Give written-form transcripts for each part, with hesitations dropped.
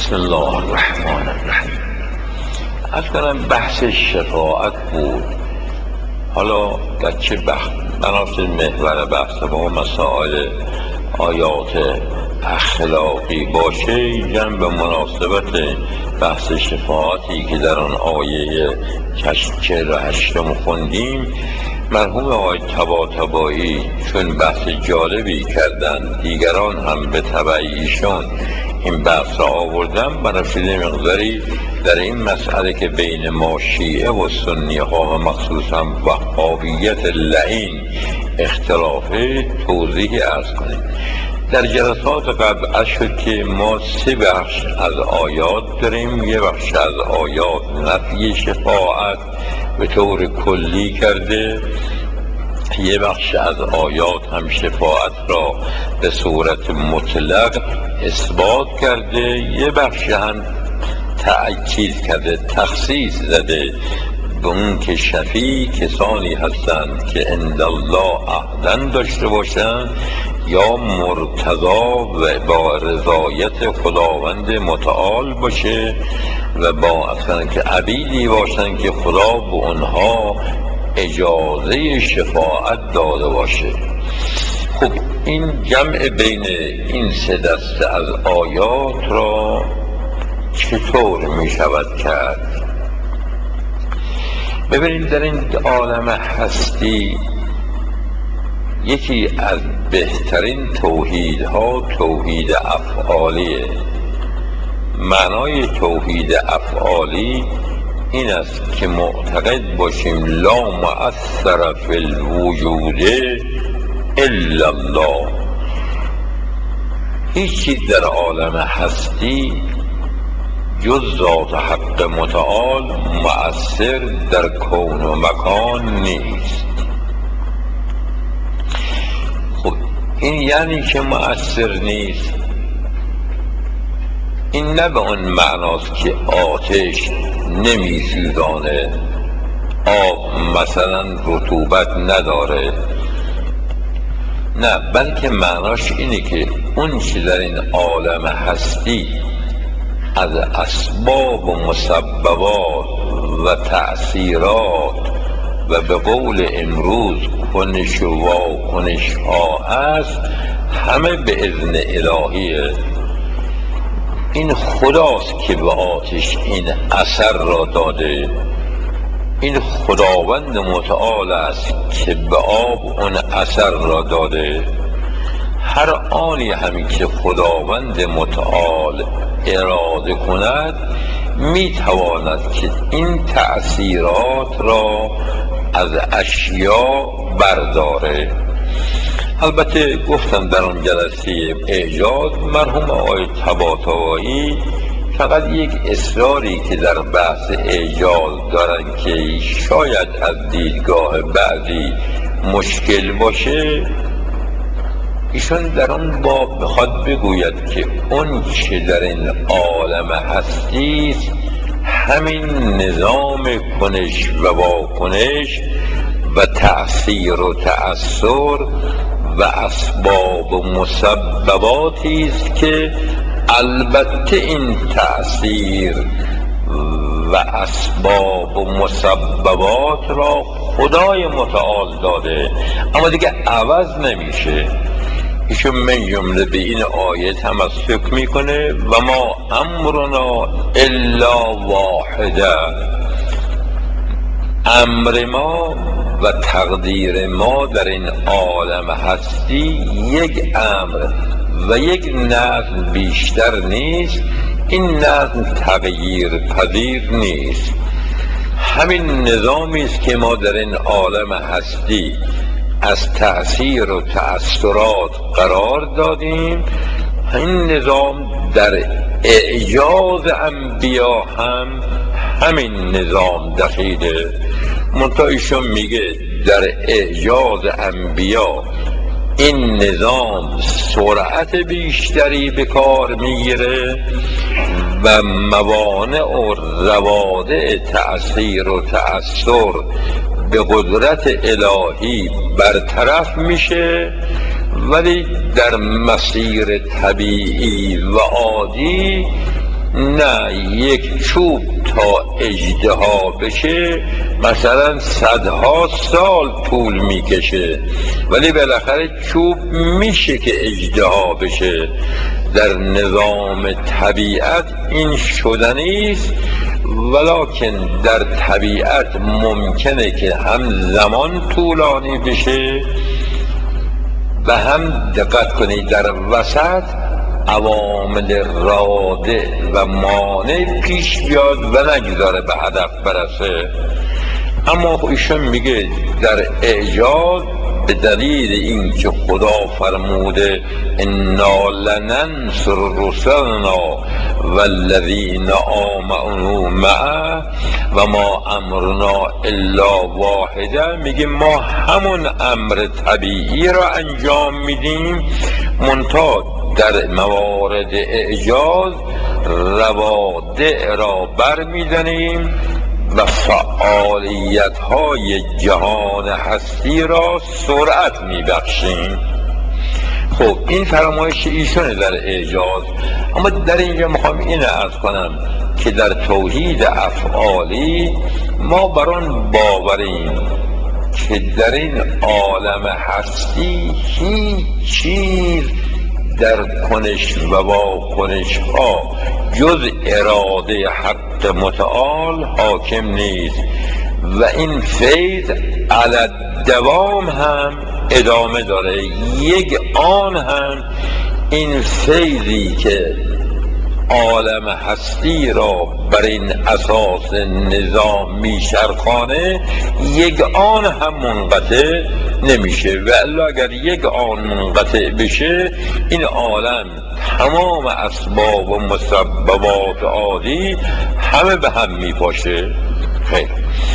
بسم الله الرحمن الرحیم. از کنم بحث شفاعت بود. حالا در چه بنابراین محور بحث ما مسائل آیات اخلاقی باشه، جنب مناسبت بحث شفاعتی که در آن آیه 48 خوندیم، مرحوم آقای طباطبایی چون بحث جالبی کردن، دیگران هم به تبع ایشان این بحث را آوردن، بنابراین مقداری در این مسئله که بین ما شیعه و سنی ها و مخصوصا وهابیت لعین اختلافه توضیح عرض کنیم. در جلسات قبل عرض شد که ما 3 بخش از آیات داریم. یه بخش از آیات نفی شفاعت به طور کلی کرده، یه بخش از آیات هم شفاعت را به صورت مطلق اثبات کرده، یه بخش هم تأکید کرده، تخصیص زده به اون که شفیع کسانی هستند که عند الله عهدن داشته باشند یا مرتضا و با رضایت خداوند متعال باشه و با اصلا که عبیدی باشند که خدا به اونها اجازه شفاعت داده باشه. خب این جمع بین این 3 دسته از آیات را چطور می شود کرد؟ ببینید، در این عالم هستی یکی از بهترین توحیدها توحید افعالیه. معنای توحید افعالی این است که معتقد باشیم لا مؤثر فی الوجود الا الله. هیچ چیز در عالم هستی جز ذات حق متعال مؤثر در کون و مکان نیست. خب این یعنی که مؤثر نیست، این نه به اون معناست که آتش نمی‌سوزانه، آب مثلا رطوبت نداره، نه، بلکه معناش اینه که اون چی در این عالم هستی از اسباب و مسببات و تأثیرات و به قول امروز کنش و واکنش ها هست، همه به اذن الهیه. این خداست که به آتش این اثر را داده، این خداوند متعال است که به آب اون اثر را داده. هر آنی همی که خداوند متعال اراده کند می تواند که این تأثیرات را از اشیا برداره. البته گفتم در آن جلسه اعجاز مرحوم آقای طباطبایی فقط یک اصراری که در بحث اعجاز دارن که شاید از دیدگاه بعضی مشکل باشه، ایشون در آن باب میخواد بگوید که اون چه در این عالم هستی همین نظام کنش و واکنش و تأثیر و تأثر و اسباب و مسبباتی است که البته این تأثیر و اسباب و مسببات را خدای متعال داده، اما دیگه عوض نمیشه. ایشون من جمله به این آیه تمسک میکنه و ما امرنا الا واحده، امر ما و تقدیر ما در این عالم هستی یک امر و یک نظم بیشتر نیست. این نظم تغییر پذیر نیست. همین نظامی است که ما در این عالم هستی از تأثیر و تأثیرات قرار دادیم. این نظام در اعجاز انبیا هم همین نظام دخیله. منتها ایشون میگه در اعجاز انبیا این نظام سرعت بیشتری به کار میگیره و موانع و روادع تأثیر و تأثیر به قدرت الهی برطرف میشه، ولی در مسیر طبیعی و عادی نه، یک چوب تا اژدها بشه مثلا صدها سال طول میکشه، ولی بالاخره چوب میشه که اژدها بشه. در نظام طبیعت این شدنی است، ولکن در طبیعت ممکنه که هم زمان طولانی بشه و هم دقت کنید در وسط عوامل رادع و مانع پیش بیاد و نگذاره به هدف برسه. اما ایشون میگه در اعجاز به دلیل اینکه خدا فرموده انا لننصر رسلنا والذین آمنوا معه و ما امرنا الا واحده، میگه ما همون امر طبیعی را انجام میدیم، منتها در موارد اعجاز روادع را بر میدنیم و فعالیت های جهان هستی را سرعت میبخشیم. خب این فرمایش ایشونه در اعجاز. اما در اینجا میخوام این عرض کنم که در توحید افعالی ما بر آن باوریم که در این عالم هستی هیچ چیز در کنش و واکنش ها جز اراده حق متعال حاکم نیست و این فیض علی الدوام هم ادامه داره. یک آن هم این فیضی که عالم هستی را بر این اساس نظام میچرخانه یک آن هم منقطع نمیشه، و الا اگر یک آن منقطع بشه این عالم تمام اسباب و مسببات عادی همه به هم میپاشه. خیر،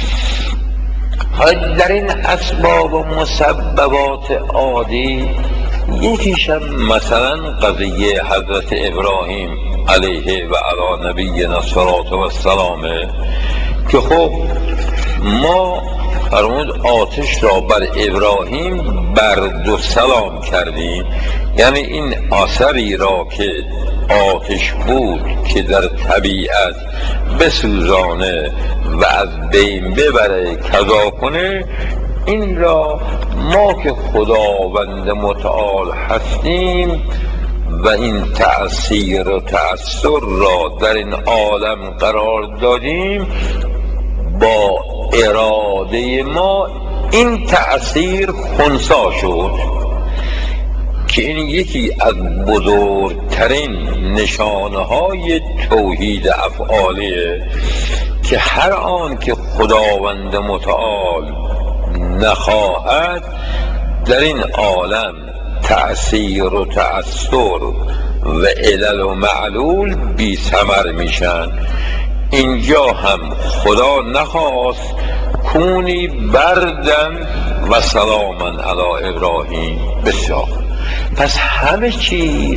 در این اسباب و مسببات عادی یکیشم مثلا قضیه حضرت ابراهیم علیه و علی نبینا الصلاة و السلام که خب ما فرمود آتش را بر ابراهیم برد و سلام کردیم، یعنی این اثری را که آتش بود که در طبیعت بسوزانه و از بین ببره کذا کنه، این را ما که خداوند متعال هستیم و این تأثیر و تأثر را در این عالم قرار دادیم، با اراده ما این تأثیر خنثی شد که این یکی از بزرگترین نشانه های توحید افعالیه که هر آن که خداوند متعال نخواهد در این عالم تأثیر و تأثر و علل و معلول بی ثمر میشن. اینجا هم خدا نخواست کونی بردن و سلامن علی ابراهیم. بسیار، پس همه چیز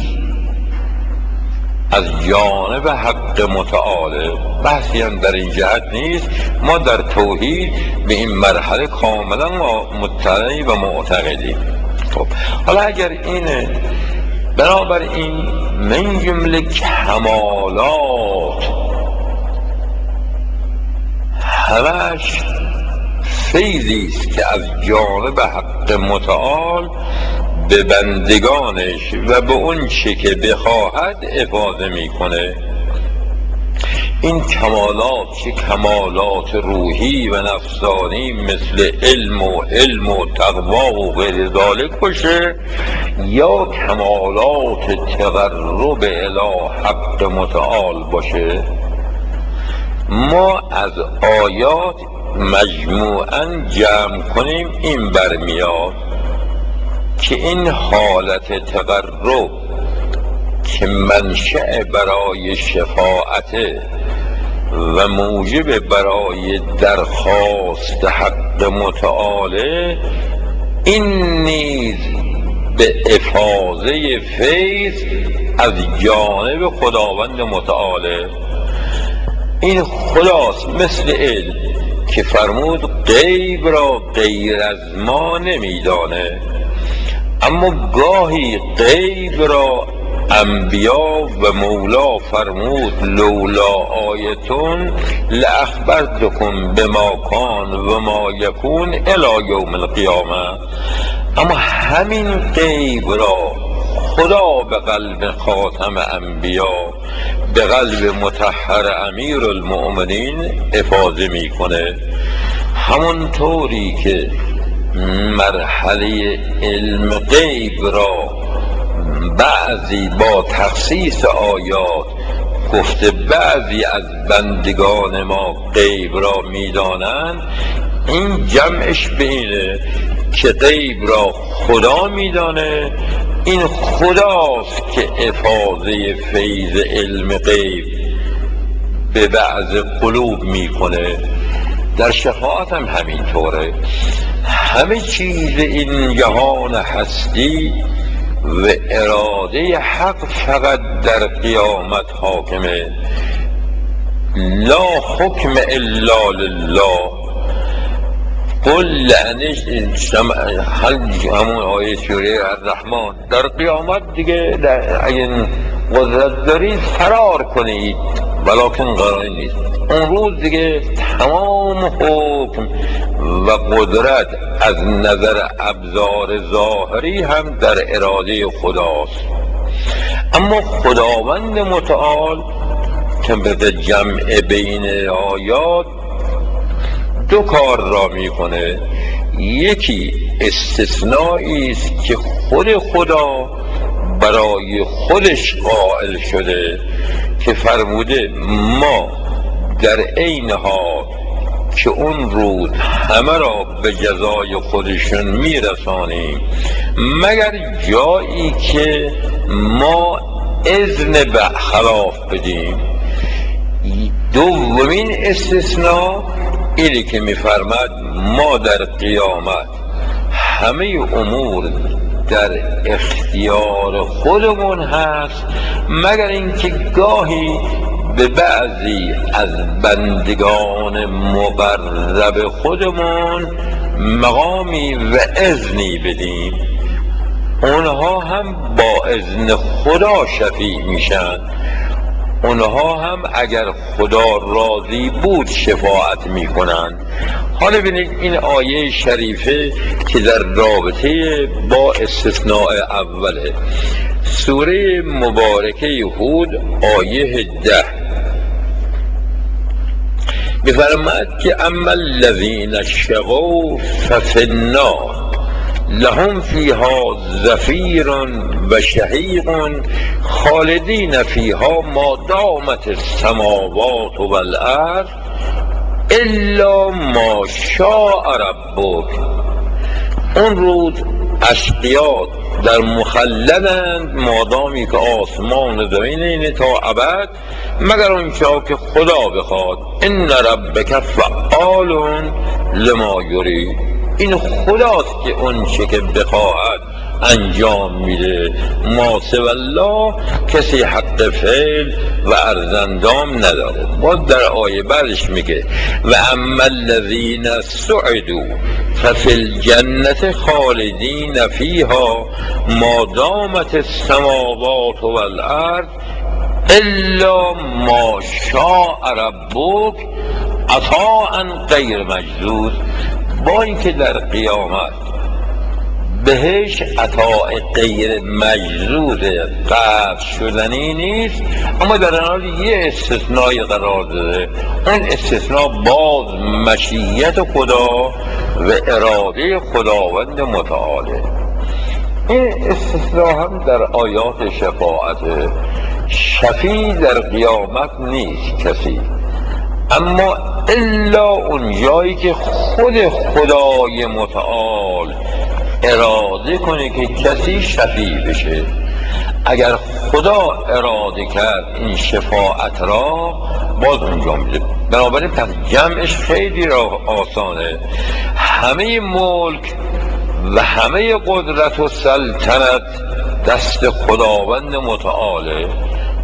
از جانب حق متعاله، بحثی هم در این جهت نیست. ما در توحید به این مرحله کاملا مطلع و معتقدیم. خب حالا اگر اینه، بنابراین من جمله کمالات همش فیضی است که از جانب حق متعال به بندگانش و به اون چه که بخواهد افاضه میکنه. این کمالات چه کمالات روحی و نفسانی مثل علم و حلم و تقوا و غیر ذالک باشه، یا کمالات تقرب الی حق متعال باشه، ما از آیات مجموعاً جمع کنیم این برمیاد که این حالت تقرب که منشأ برای شفاعته و موجب برای درخواست حق متعاله، این نیز به افاضه فیض از جانب خداوند متعاله. این خداست، مثل علم که فرمود غیب را غیر از ما نمیدانه، اما گاهی غیب را انبیا و مولا فرمود لولا آیتون لاخبرتکم بما کان و ما یکون الی یوم القیامه. اما همین غیب را خدا به قلب خاتم انبیا، به قلب مطهر امیر المؤمنین افاضه میکنه. همونطوری که مرحله علم غیب را بعضی با تخصیص آیات گفته بعضی از بندگان ما غیب را میدانند، این جمعش به اینه که غیب را خدا میدانه، این خداست که افاضه فیض علم غیب به بعض قلوب میکنه. در شفاعت هم همینطوره. همه چیز این جهان هستی و اراده حق فقط در قیامت حاکمه. لا حکم الا لله. قل لعنش همون آیه سوره الرحمن. در قیامت دیگه اگه قدرت دارید فرار کنید، ولکن قراری نیست. اون روز دیگه تمام حکم و قدرت از نظر ابزار ظاهری هم در اراده خداست. اما خداوند متعال که به جمع بین آیات دو کار را میکنه. یکی استثنایی است که خود خدا برای خودش قائل شده که فرموده ما در عین حال که اون روز همه را به جزای خودشون میرسانیم مگر جایی که ما اذن به خلاف بدیم. دومین استثناء اینه که میفرماد ما در قیامت همه امور در اختیار خودمون هست، مگر اینکه گاهی به بعضی از بندگان مقرب خودمون مقامی و اذنی بدیم، اونها هم با اذن خدا شفیع میشن. اونها هم اگر خدا راضی بود شفاعت میکنن. حالا ببینید این آیه شریفه که در رابطه با استثناء اوله، سوره مبارکه هود آیه 10 بفرماید که اما الذین شقوا ففی النار لهم فیها زفیر و شهیق خالدین فیها ما دامت السماوات والارض الا ما شاء ربک. اون روز اشقیاء در مخلدند مادامی که آسمان و زمین اینه تا ابد، مگر اونجا که خدا بخواد. ان ربک فعال لما یرید. این خداست که اون چه که بخواهد انجام میده. ما سوی الله کسی حق فعل و ارزندام نداره. باز در آیه بعدش میگه و اما الذین سعدوا ففی الجنة خالدین فیها ما دامت السماوات والارض الا ما شاء ربک عطاء غیر مجذوذ. با اینکه در قیامت بهش عطاء غیر مجذوذ قطع شدنی نیست، اما در حال یه استثنایی قرار داده. اون استثناء باز مشیت خدا و اراده خداوند متعاله. این استثناء هم در آیات شفاعت. شفیع در قیامت نیست کسی، اما الا اون جایی که خود خدای متعال اراده کنه که کسی شفیع بشه. اگر خدا اراده کرد این شفاعت را، باز اونجا میده. بنابراین پس جمعش خیلی را آسانه. همه ملک و همه قدرت و سلطنت دست خداوند متعاله.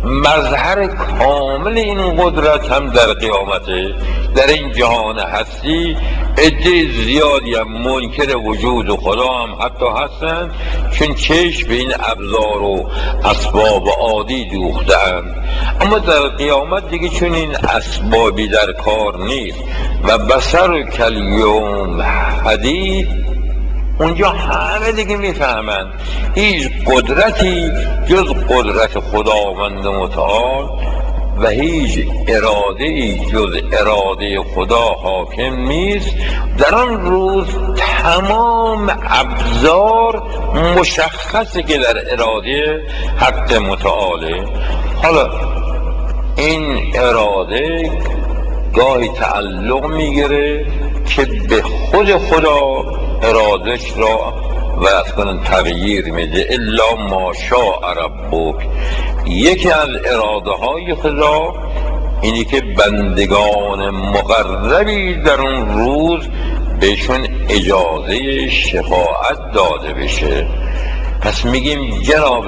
مظهر کامل این قدرت هم در قیامته. در این جهان هستی عده زیادی هم منکر وجود خدا هم حتی هستند، چون چشم به این ابزار و اسباب عادی دوختند. اما در قیامت دیگه چون این اسبابی در کار نیست و بصر کالیوم حدید، اونجا همه دیگه میفهمند هیچ قدرتی جز قدرت خداوند متعال و هیچ اراده ای جز اراده خدا حاکم نیست. در آن روز تمام ابزار مشخصه که در اراده حق متعاله. حالا این اراده گاهی تعلق میگیره که به خود خدا ارادش را و اصلا تغییر میده. الا ما شاء ربک. یکی از اراده های خدا اینی که بندگان مقربی در اون روز بهشون اجازه شفاعت داده بشه. پس میگیم جناب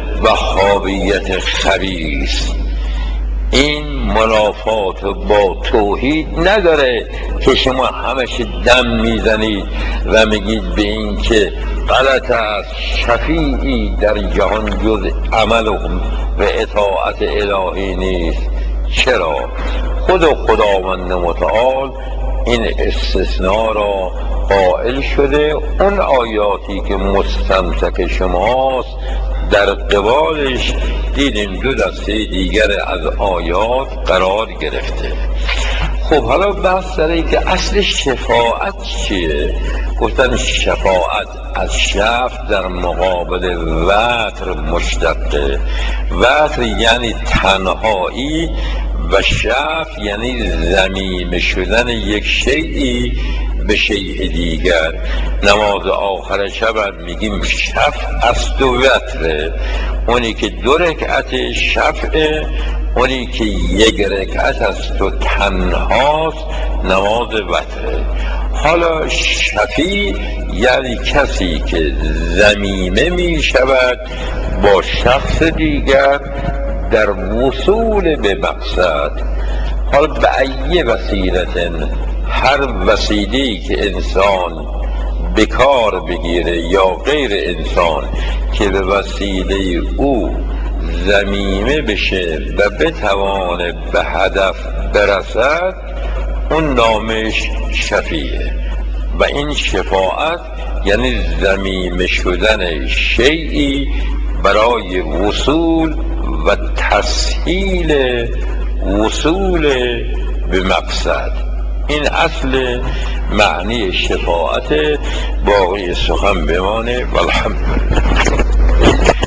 وهابیت خبیث، این منافات با توحید نداره که شما همش دم میزنید و میگید به این که غلط است شفیعی در جهان جز عمل و اطاعت الهی نیست. چرا؟ خداوند متعال این استثناء را قائل شده. اون آیاتی که مستمسک شماست در قبالش دیدیم دو دسته دیگر از آیات قرار گرفته. خب حالا بحث سر این که اصل شفاعت چیه؟ گفتن شفاعت از شفع در مقابل وتر مشتقه. وتر یعنی تنهایی و شفع یعنی ضمیمه شدن یک شیئی به شیء دیگر. نماز آخر شب میگیم شفع است و وتره، اونی که 2 رکعت شفعه، اونی که 1 رکعت است و تنهاست نماز وتره. حالا شفیع یعنی کسی که ضمیمه می شود با شخص دیگر در وصول به مقصد. حالا به ای وسیلت، هر وسیله‌ای که انسان به کار بگیره یا غیر انسان که به وسیله او ضمیمه بشه و بتوانه به هدف برسد، اون نامش شفیعه. و این شفاعت یعنی ضمیمه شدن شیئی برای وصول و تسهیل وصول به مقصد. این اصل معنی شفاعت. باقی سخن بمانه والحمدلله.